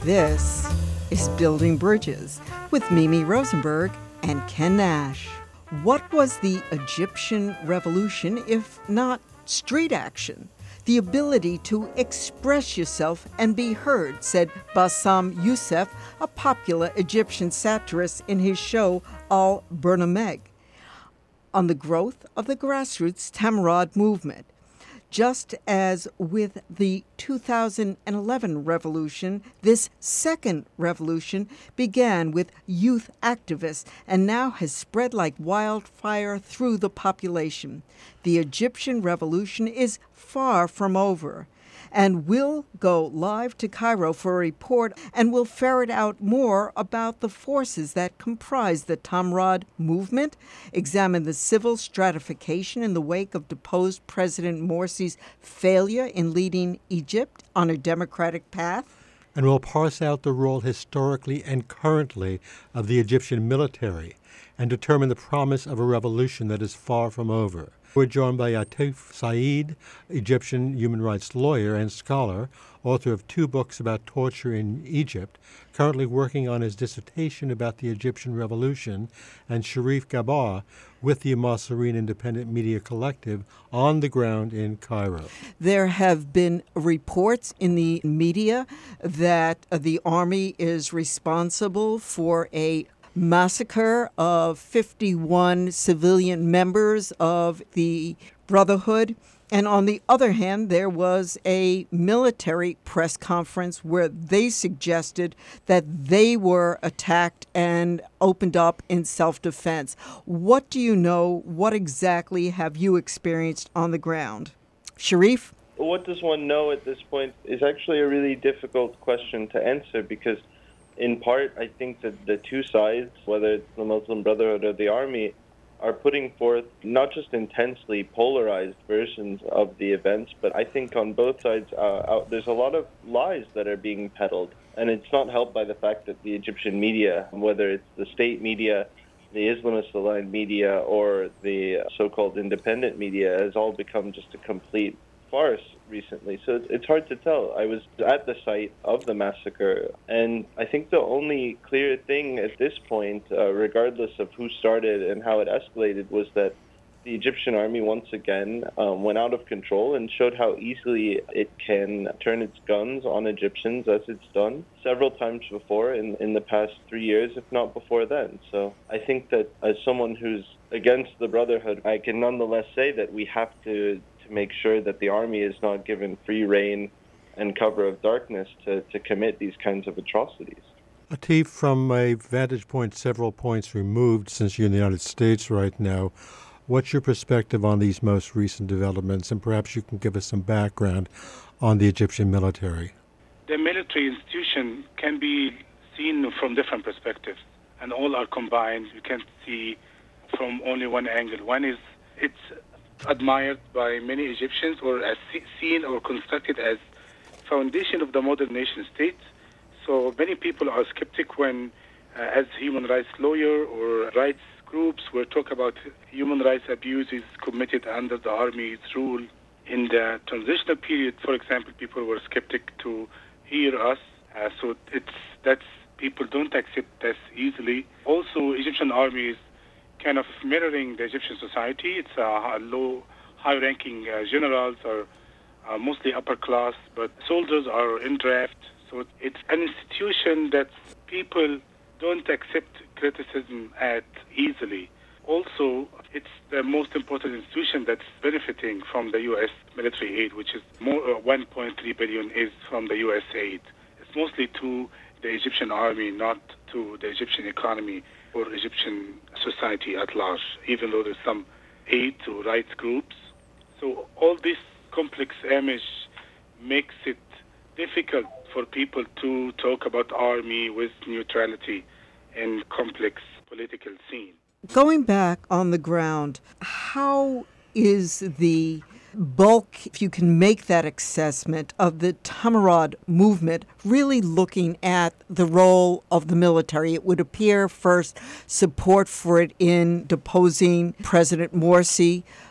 This is Building Bridges with Mimi Rosenberg and Ken Nash. What was the Egyptian revolution if not street action? The ability to express yourself and be heard, said Bassam Youssef, a popular Egyptian satirist in his show Al-Bernameg, on the growth of the grassroots Tamarod movement. Just as with the 2011 revolution, this second revolution began with youth activists and now has spread like wildfire through the population. The Egyptian revolution is far from over. And we'll go live to Cairo for a report, and we'll ferret out more about the forces that comprise the Tamarod movement, examine the civil stratification in the wake of deposed President Morsi's failure in leading Egypt on a democratic path. And we'll parse out the role historically and currently of the Egyptian military and determine the promise of a revolution that is far from over. We're joined by Atif Saeed, Egyptian human rights lawyer and scholar, author of 2 books about torture in Egypt, currently working on his dissertation about the Egyptian Revolution, and Sharif Gabbar with the Masreen Independent Media Collective on the ground in Cairo. There have been reports in the media that the army is responsible for a massacre of 51 civilian members of the Brotherhood. And on the other hand, there was a military press conference where they suggested that they were attacked and opened up in self-defense. What do you know? What exactly have you experienced on the ground? Sharif? What does one know at this point is actually a really difficult question to answer because in part, I think that the two sides, whether it's the Muslim Brotherhood or the army, are putting forth not just intensely polarized versions of the events, but I think on both sides there's a lot of lies that are being peddled. And it's not helped by the fact that the Egyptian media, whether it's the state media, the Islamist-aligned media, or the so-called independent media, has all become just a complete farce recently. So it's hard to tell. I was at the site of the massacre, and I think the only clear thing at this point, regardless of who started and how it escalated, was that the Egyptian army once again went out of control and showed how easily it can turn its guns on Egyptians, as it's done several times before in the past 3 years, if not before then. So I think that as someone who's against the Brotherhood, I can nonetheless say that we have to make sure that the army is not given free rein and cover of darkness to commit these kinds of atrocities. Atif, from a vantage point several points removed since you're in the United States right now, what's your perspective on these most recent developments? And perhaps you can give us some background on the Egyptian military. The military institution can be seen from different perspectives, and all are combined. You can't see from only one angle. One is it's admired by many Egyptians, or as seen or constructed as foundation of the modern nation state. So many people are skeptic when, as human rights lawyer or rights groups, we talk about human rights abuses committed under the army's rule. In the transitional period, for example, people were skeptic to hear us. So that's people don't accept this easily. Also, Egyptian army is kind of mirroring the Egyptian society. It's high-ranking generals are mostly upper class, but soldiers are in draft. So it's an institution that people don't accept criticism at easily. Also, it's the most important institution that's benefiting from the U.S. military aid, which is more 1.3 billion is from the U.S. aid. It's mostly to the Egyptian army, not to the Egyptian economy or Egyptian society at large, even though there's some aid to rights groups. So all this complex image makes it difficult for people to talk about army with neutrality in complex political scene. Going back on the ground, how is the bulk, if you can make that assessment, of the Tamarod movement really looking at the role of the military? It would appear first support for it in deposing President Morsi,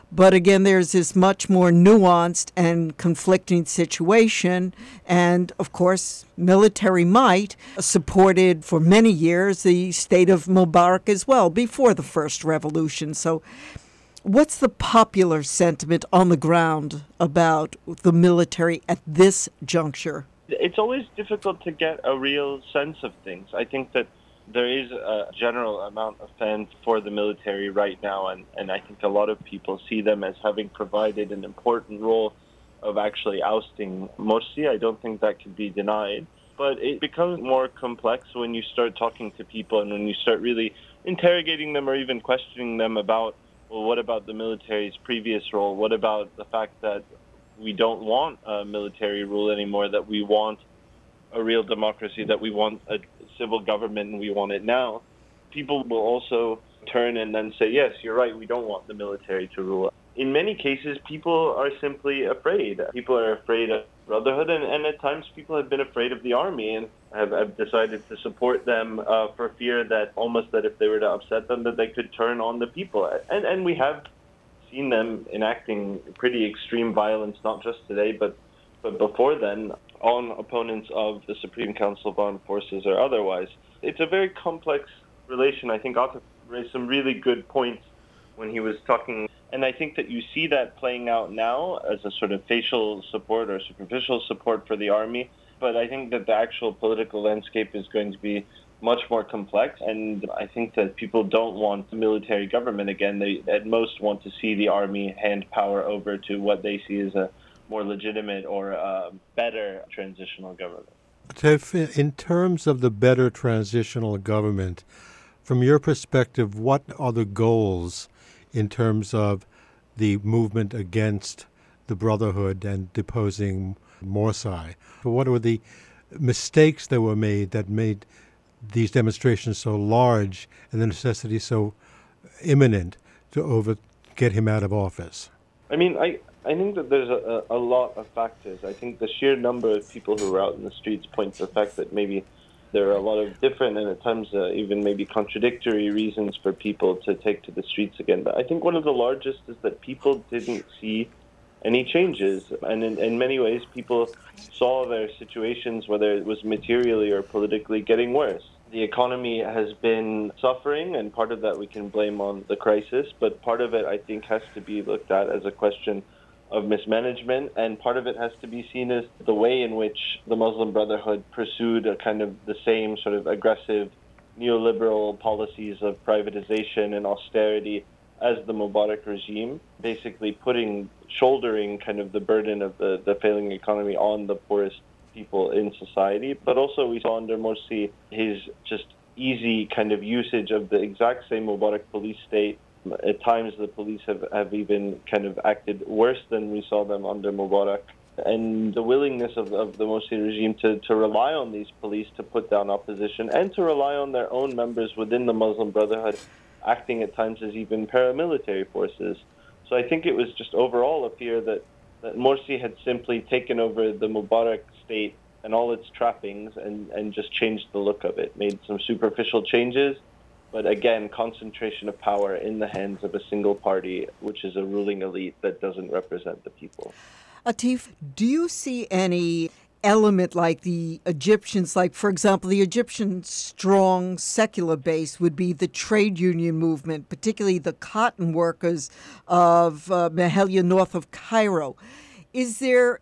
But again, there's this much more nuanced and conflicting situation. And of course, military might supported for many years the state of Mubarak as well before the first revolution. So what's the popular sentiment on the ground about the military at this juncture? It's always difficult to get a real sense of things. I think that there is a general amount of fans for the military right now, and I think a lot of people see them as having provided an important role of actually ousting Morsi. I don't think that can be denied. But it becomes more complex when you start talking to people and when you start really interrogating them or even questioning them about, well, what about the military's previous role? What about the fact that we don't want a military rule anymore, that we want a real democracy, that we want a civil government and we want it now? People will also turn and then say, yes, you're right, we don't want the military to rule. In many cases, people are simply afraid. People are afraid of Brotherhood, and at times people have been afraid of the army and have decided to support them for fear that almost that if they were to upset them, that they could turn on the people. And we have seen them enacting pretty extreme violence, not just today, but before then, on opponents of the Supreme Council of Armed Forces or otherwise. It's a very complex relation. I think Atif raised some really good points when he was talking. And I think that you see that playing out now as a sort of facial support or superficial support for the army. But I think that the actual political landscape is going to be much more complex. And I think that people don't want military government again. They at most want to see the army hand power over to what they see as a more legitimate or better transitional government. Atif, in terms of the better transitional government, from your perspective, what are the goals in terms of the movement against the Brotherhood and deposing Morsi? What were the mistakes that were made that made these demonstrations so large and the necessity so imminent to get him out of office? I mean, I think that there's a lot of factors. I think the sheer number of people who were out in the streets points to the fact that maybe there are a lot of different and at times even maybe contradictory reasons for people to take to the streets again. But I think one of the largest is that people didn't see any changes. And in many ways, people saw their situations, whether it was materially or politically, getting worse. The economy has been suffering, and part of that we can blame on the crisis, but part of it, I think, has to be looked at as a question of mismanagement, and part of it has to be seen as the way in which the Muslim Brotherhood pursued a kind of the same sort of aggressive neoliberal policies of privatization and austerity as the Mubarak regime, basically shouldering kind of the burden of the failing economy on the poorest people in society. But also we saw under Morsi his just easy kind of usage of the exact same Mubarak police state. At times the police have even kind of acted worse than we saw them under Mubarak. And the willingness of the Morsi regime to rely on these police to put down opposition and to rely on their own members within the Muslim Brotherhood acting at times as even paramilitary forces. So I think it was just overall a fear that Morsi had simply taken over the Mubarak state and all its trappings and just changed the look of it, made some superficial changes, but again, concentration of power in the hands of a single party, which is a ruling elite that doesn't represent the people. Atif, do you see any element like the Egyptians, like, for example, the Egyptian strong secular base would be the trade union movement, particularly the cotton workers of Mehelia north of Cairo. Is there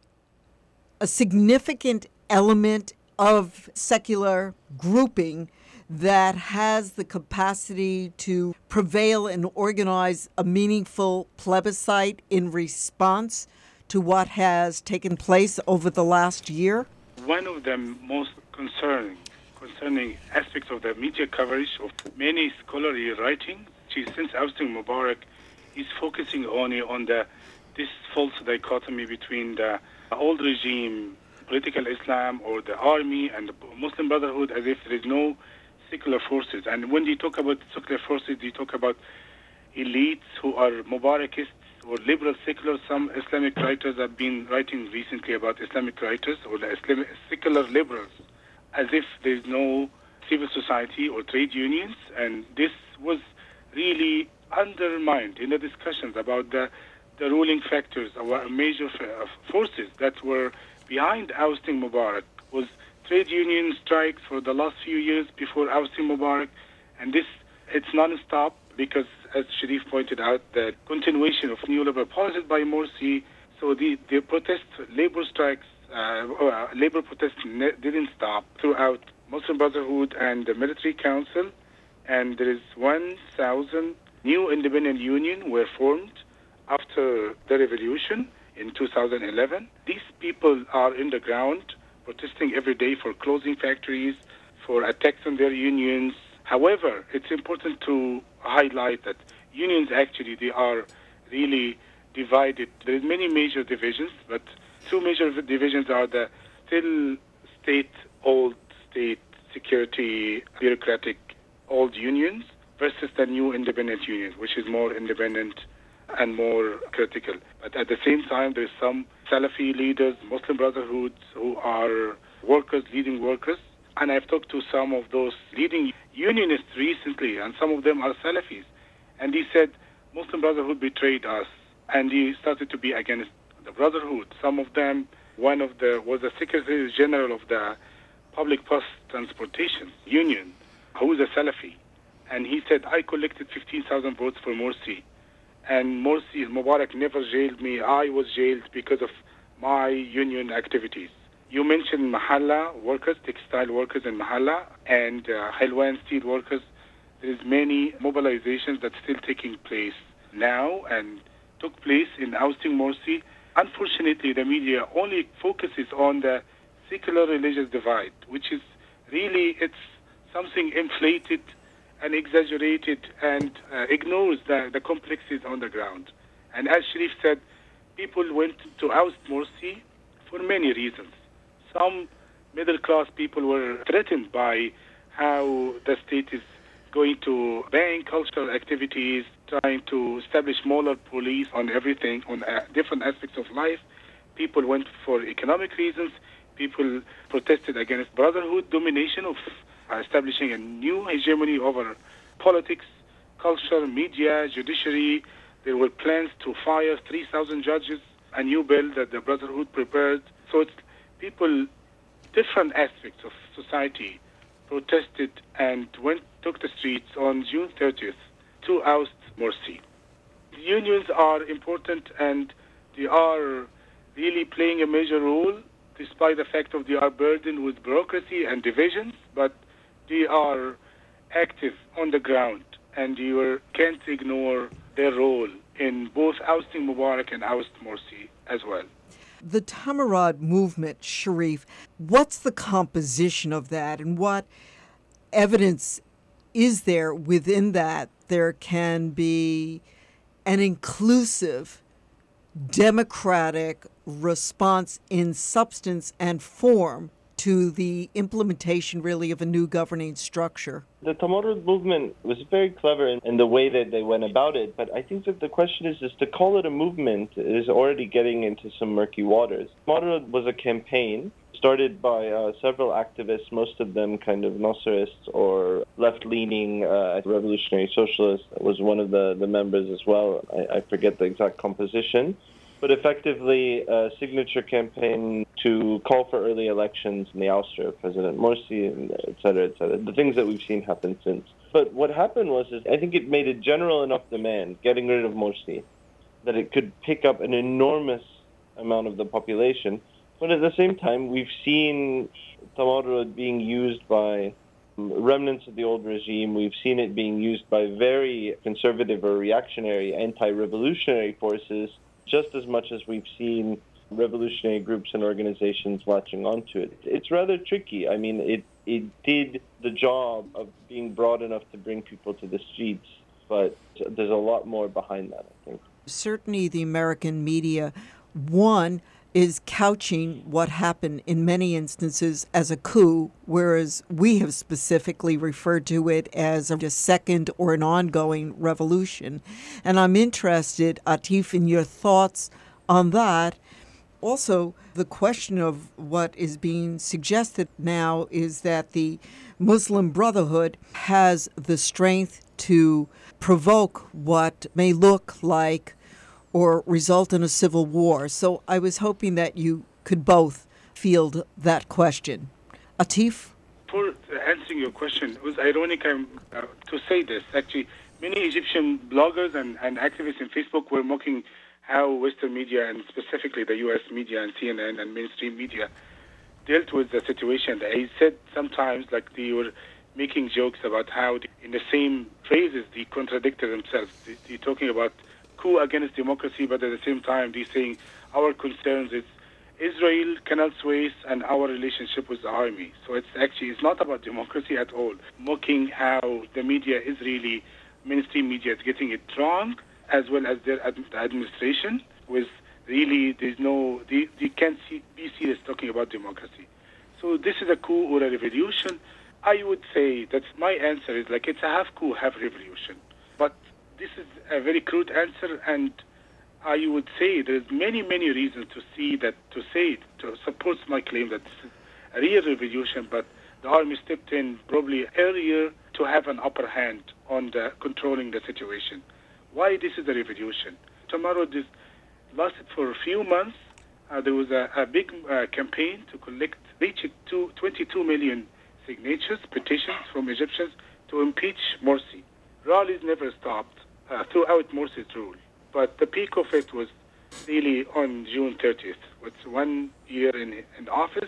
a significant element of secular grouping that has the capacity to prevail and organize a meaningful plebiscite in response to what has taken place over the last year? One of the most concerning aspects of the media coverage of many scholarly writing, since ousting Mubarak, is focusing only on this false dichotomy between the old regime, political Islam, or the army and the Muslim Brotherhood, as if there is no secular forces. And when you talk about secular forces, you talk about elites who are Mubarakists or liberal secular. Some Islamic writers have been writing recently about Islamic writers or the secular liberals, as if there is no civil society or trade unions. And this was really undermined in the discussions about the the ruling factors, or major forces that were behind ousting Mubarak was trade union strikes for the last few years before ousting Mubarak, and it's non-stop because, as Sharif pointed out, the continuation of neoliberal policies by Morsi. So the labor strikes, labor protests didn't stop throughout Muslim Brotherhood and the Military Council, and there is 1,000 new independent unions were formed after the revolution in 2011. These people are in the ground protesting every day for closing factories, for attacks on their unions. However, it's important to highlight that unions actually, they are really divided. There is many major divisions, but two major divisions are the still old state security, bureaucratic old unions versus the new independent unions, which is more independent and more critical. But at the same time, there's some Salafi leaders, Muslim Brotherhoods, who are leading workers. And I've talked to some of those leading unionists recently, and some of them are Salafis. And he said, Muslim Brotherhood betrayed us, and he started to be against the Brotherhood. Some of them, was the Secretary General of the Public Bus Transportation Union, who is a Salafi. And he said, I collected 15,000 votes for Morsi. And Mubarak never jailed me. I was jailed because of my union activities. You mentioned Mahalla workers, textile workers in Mahalla, and Helwan steel workers. There's many mobilizations that's still taking place now and took place in ousting Morsi. Unfortunately, the media only focuses on the secular religious divide, which is really, it's something inflated and exaggerated and ignores the complexities on the ground. And as Sharif said, people went to oust Morsi for many reasons. Some middle-class people were threatened by how the state is going to ban cultural activities, trying to establish smaller police on everything, on different aspects of life. People went for economic reasons. People protested against Brotherhood domination of establishing a new hegemony over politics, culture, media, judiciary. There were plans to fire 3,000 judges, a new bill that the Brotherhood prepared. So it's people, different aspects of society, protested and took the streets on June 30th to oust Morsi. Unions are important and they are really playing a major role, despite the fact that they are burdened with bureaucracy and divisions, but they are active on the ground, and you can't ignore their role in both ousting Mubarak and oust Morsi as well. The Tamarad movement, Sharif, what's the composition of that, and what evidence is there within that there can be an inclusive, democratic response in substance and form to the implementation, really, of a new governing structure? The Tamarud movement was very clever in the way that they went about it, but I think that the question is to call it a movement is already getting into some murky waters. Tamarud was a campaign started by several activists, most of them kind of Nasrists or left-leaning revolutionary socialists. Was one of the members as well. I forget the exact composition. But effectively, a signature campaign to call for early elections and the ouster of President Morsi, and et cetera, the things that we've seen happen since. But what happened was, I think it made a general enough demand, getting rid of Morsi, that it could pick up an enormous amount of the population. But at the same time, we've seen Tamarud being used by remnants of the old regime. We've seen it being used by very conservative or reactionary anti-revolutionary forces, just as much as we've seen revolutionary groups and organizations latching onto it. It's rather tricky. I mean, it did the job of being broad enough to bring people to the streets, but there's a lot more behind that, I think. Certainly the American media, one, is couching what happened in many instances as a coup, whereas we have specifically referred to it as a second or an ongoing revolution. And I'm interested, Atif, in your thoughts on that. Also, the question of what is being suggested now is that the Muslim Brotherhood has the strength to provoke what may look like or result in a civil war. So I was hoping that you could both field that question. Atif? For answering your question, it was ironic to say this. Actually, many Egyptian bloggers and activists in Facebook were mocking how Western media, and specifically the U.S. media and CNN and mainstream media, dealt with the situation. They said sometimes like they were making jokes about how, in the same phrases, they contradicted themselves. They're talking about coup against democracy, but at the same time, they're saying our concerns is Israel, Canal Suez, and our relationship with the army. So it's not about democracy at all. Mocking how the media is really, mainstream media is getting it wrong, as well as their administration, with really, they can't be serious talking about democracy. So this is a coup or a revolution. I would say that my answer is like it's a half coup, half revolution. But this is a very crude answer, and I would say there's many reasons to support my claim that this is a real revolution, but the army stepped in probably earlier to have an upper hand on the controlling the situation. Why this is a revolution? Tomorrow this lasted for a few months. There was a big campaign to reach 22 million signatures, petitions from Egyptians to impeach Morsi. Rallies never stopped throughout Morsi's rule. But the peak of it was really on June 30th. It's 1 year in office.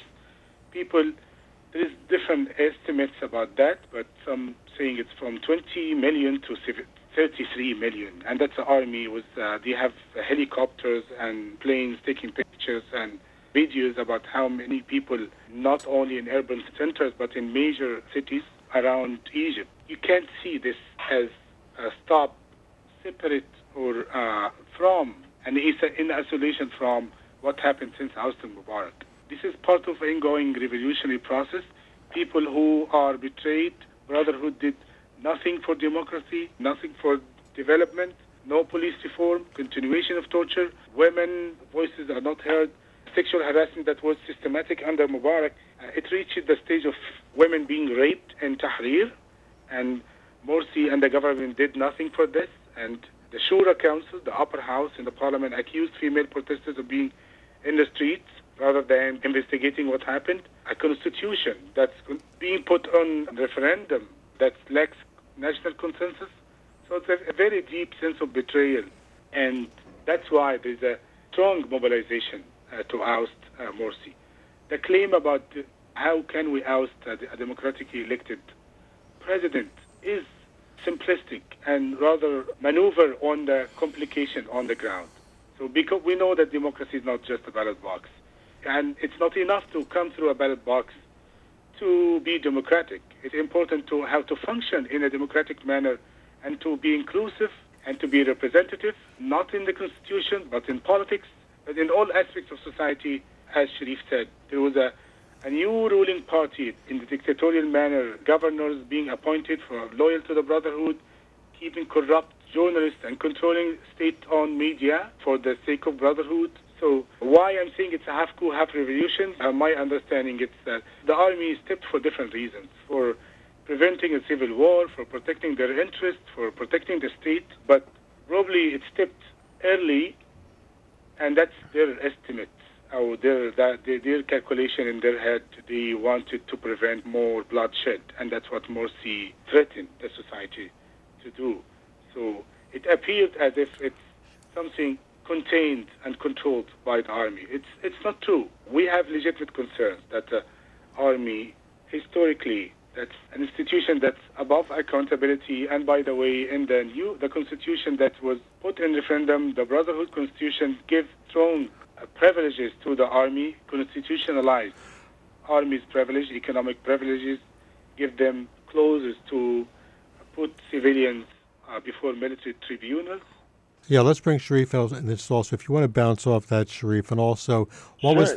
There is different estimates about that, but some saying it's from 20 million to 33 million. And that's the army. They have helicopters and planes taking pictures and videos about how many people, not only in urban centers, but in major cities around Egypt. You can't see this as a separate or from, and it's in isolation from what happened since Hosni Mubarak. This is part of an ongoing revolutionary process. People who are betrayed, Brotherhood did nothing for democracy, nothing for development, no police reform, continuation of torture, women voices are not heard, sexual harassment that was systematic under Mubarak. It reached the stage of women being raped in Tahrir, and Morsi and the government did nothing for this. And the Shura Council, the upper house in the parliament, accused female protesters of being in the streets rather than investigating what happened. A constitution that's being put on referendum that lacks national consensus. So it's a very deep sense of betrayal. And that's why there's a strong mobilization to oust Morsi. The claim about how can we oust a democratically elected president is simplistic and rather maneuver on the complication on the ground. So because we know that democracy is not just a ballot box, and it's not enough to come through a ballot box to be democratic. It's important to how to function in a democratic manner and to be inclusive and to be representative, not in the constitution, but in politics, but in all aspects of society. As Sharif said, there was a new ruling party in the dictatorial manner, governors being appointed for loyal to the Brotherhood, keeping corrupt journalists and controlling state-owned media for the sake of Brotherhood. So why I'm saying it's a half coup, half revolution, my understanding is that the army stepped for different reasons, for preventing a civil war, for protecting their interests, for protecting the state, but probably it stepped early, and that's their estimate. Or their calculation in their head, they wanted to prevent more bloodshed, and that's what Morsi threatened the society to do. So it appeared as if it's something contained and controlled by the army. It's not true. We have legitimate concerns that the army, historically, that's an institution that's above accountability. And by the way, in the constitution that was put in referendum, the Brotherhood Constitution gives strong privileges to the army, constitutionalized army's privilege, economic privileges, give them clauses to put civilians before military tribunals. Yeah, let's bring Sharif in this also. If you want to bounce off that, Sharif, and also what was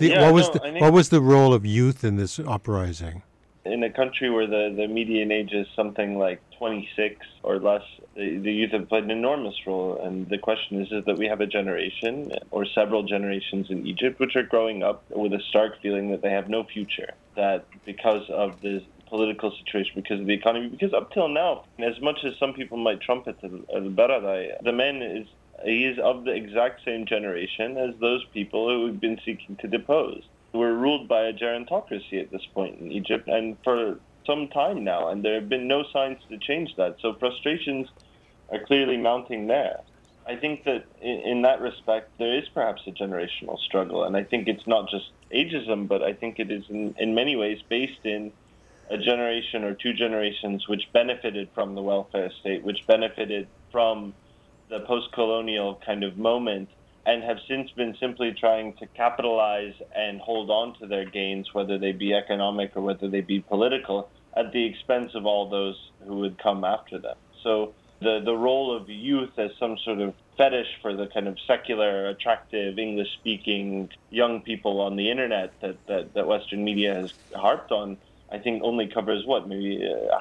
the role of youth in this uprising? In a country where the median age is something like 26 or less, the youth have played an enormous role. And the question is that we have a generation or several generations in Egypt which are growing up with a stark feeling that they have no future, that because of this political situation, because of the economy, because up till now, as much as some people might trumpet the Baradei, the man is He is of the exact same generation as those people who we've been seeking to depose. We're ruled by a gerontocracy at this point in Egypt, and for some time now, and there have been no signs to change that. So frustrations are clearly mounting there. I think that in that respect, there is perhaps a generational struggle, and I think it's not just ageism, but I think it is in many ways based in a generation or two generations which benefited from the welfare state, which benefited from the post-colonial kind of moment, and have since been simply trying to capitalize and hold on to their gains, whether they be economic or whether they be political, at the expense of all those who would come after them. So the role of youth as some sort of fetish for the kind of secular, attractive, English-speaking young people on the internet that Western media has harped on, I think only covers, maybe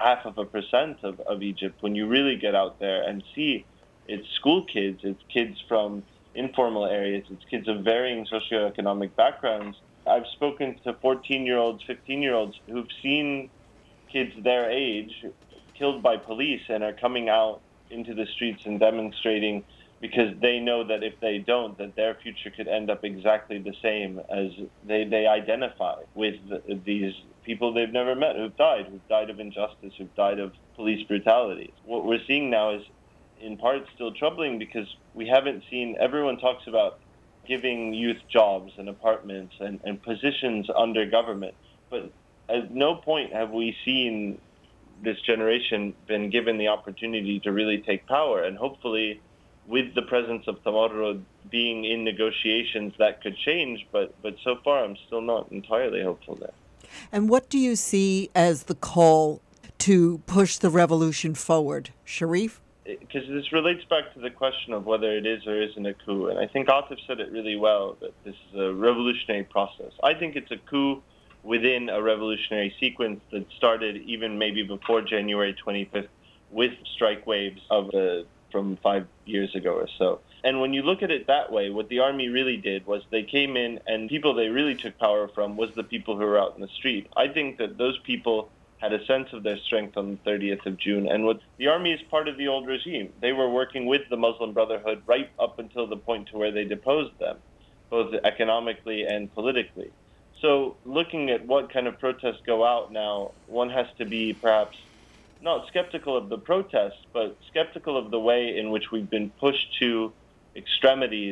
0.5% of Egypt. When you really get out there and see it's school kids, it's kids from informal areas, it's kids of varying socioeconomic backgrounds. I've spoken to 14-year-olds, 15-year-olds who've seen kids their age killed by police and are coming out into the streets and demonstrating because they know that if they don't, that their future could end up exactly the same as they identify with these people they've never met who've died of injustice, who've died of police brutality. What we're seeing now is in part still troubling because we haven't seen, everyone talks about giving youth jobs and apartments and positions under government, but at no point have we seen this generation been given the opportunity to really take power. And hopefully with the presence of Tamarrud being in negotiations, that could change, but so far I'm still not entirely hopeful there. And what do you see as the call to push the revolution forward, Sharif? Because this relates back to the question of whether it is or isn't a coup. And I think Atif said it really well, that this is a revolutionary process. I think it's a coup within a revolutionary sequence that started even maybe before January 25th with strike waves from 5 years ago or so. And when you look at it that way, what the army really did was they came in, and people they really took power from was the people who were out in the street. I think that those people had a sense of their strength on the 30th of June. And what the army is part of the old regime. They were working with the Muslim Brotherhood right up until the point to where they deposed them, both economically and politically. So looking at what kind of protests go out now, one has to be perhaps not skeptical of the protests, but skeptical of the way in which we've been pushed to extremities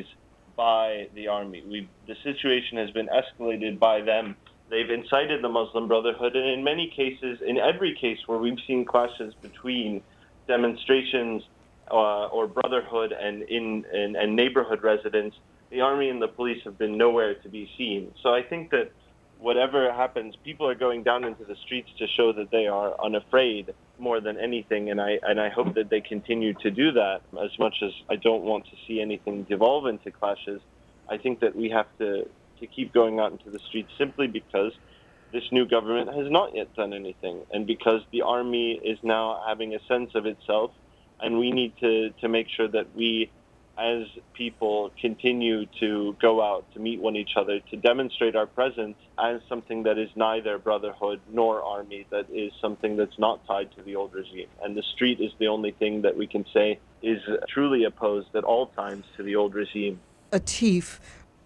by the army. The situation has been escalated by them. They've incited the Muslim Brotherhood, and in many cases, in every case where we've seen clashes between demonstrations or Brotherhood and neighborhood residents, the army and the police have been nowhere to be seen. So I think that whatever happens, people are going down into the streets to show that they are unafraid more than anything, and I hope that they continue to do that. As much as I don't want to see anything devolve into clashes, I think that we have to keep going out into the streets simply because this new government has not yet done anything, and because the army is now having a sense of itself, and we need to make sure that we as people continue to go out to meet each other, to demonstrate our presence as something that is neither brotherhood nor army, that is something that's not tied to the old regime. And the street is the only thing that we can say is truly opposed at all times to the old regime. Atif,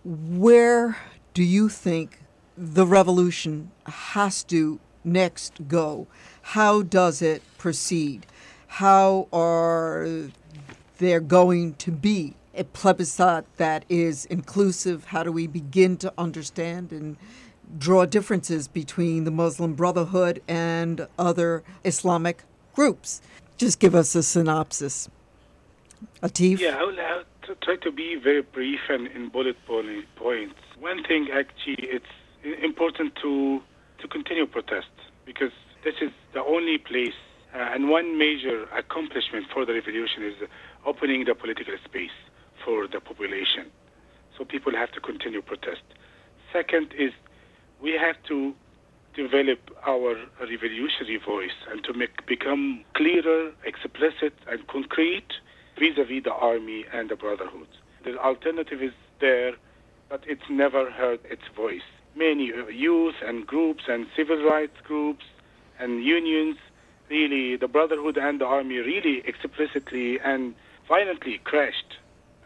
where do you think the revolution has to next go? How does it proceed? How are there going to be a plebiscite that is inclusive? How do we begin to understand and draw differences between the Muslim Brotherhood and other Islamic groups? Just give us a synopsis. Atif? Yeah, I will try to be very brief and in bullet points. One thing, actually, it's important to continue protest, because this is the only place, and one major accomplishment for the revolution is opening the political space for the population. So people have to continue protest. Second is we have to develop our revolutionary voice and to become clearer, explicit, and concrete vis-a-vis the army and the brotherhood. The alternative is there, but it's never heard its voice. Many youth and groups and civil rights groups and unions, really, the brotherhood and the army really explicitly and violently crashed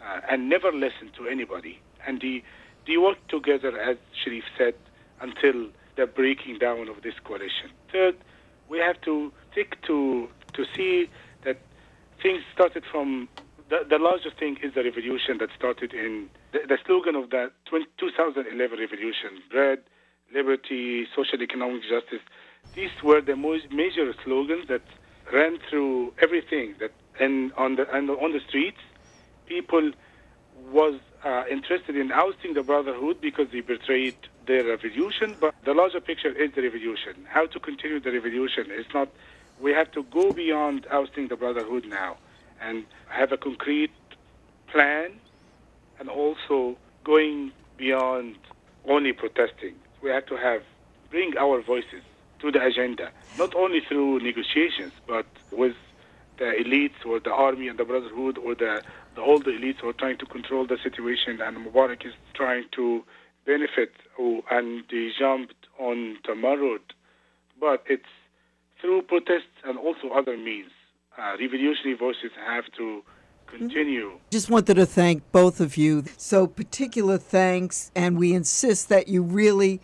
and never listen to anybody. And they work together, as Sharif said, until the breaking down of this coalition. Third, we have to stick to see that things started from the larger thing is the revolution that started in the slogan of the 2011 revolution: bread, liberty, social economic justice. These were the most major slogans that ran through everything. That and on the streets, people was interested in ousting the Brotherhood because they betrayed their revolution. But the larger picture is the revolution. How to continue the revolution? It's not. We have to go beyond ousting the Brotherhood now and have a concrete plan, and also going beyond only protesting. We have to bring our voices to the agenda, not only through negotiations, but with the elites or the army and the Brotherhood or the older elites who are trying to control the situation, and Mubarak is trying to benefit, and they jumped on Tamarud. But it's through protests and also other means. Revolutionary voices have to continue. Just wanted to thank both of you. So particular thanks, and we insist that you really,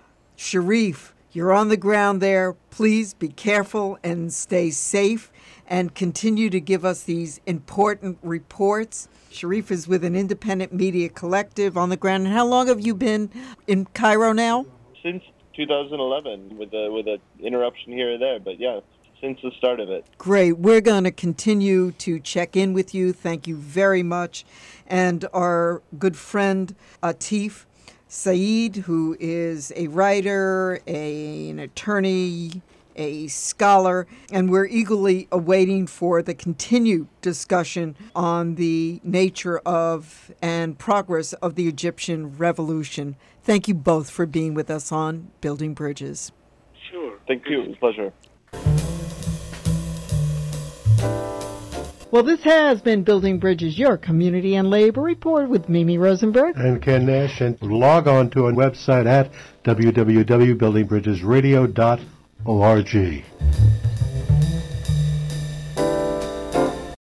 Sharif, you're on the ground there. Please be careful and stay safe and continue to give us these important reports. Sharif is with an independent media collective on the ground. And how long have you been in Cairo now? Since 2011, with a interruption here or there, but yeah, since the start of it. Great. We're going to continue to check in with you. Thank you very much. And our good friend Atif Saeed, who is a writer, an attorney, a scholar, and we're eagerly awaiting for the continued discussion on the nature of and progress of the Egyptian revolution. Thank you both for being with us on Building Bridges. Sure. Thank you. It was a pleasure. Well, this has been Building Bridges, your community and labor report with Mimi Rosenberg and Ken Nash. And log on to our website at www.buildingbridgesradio.org.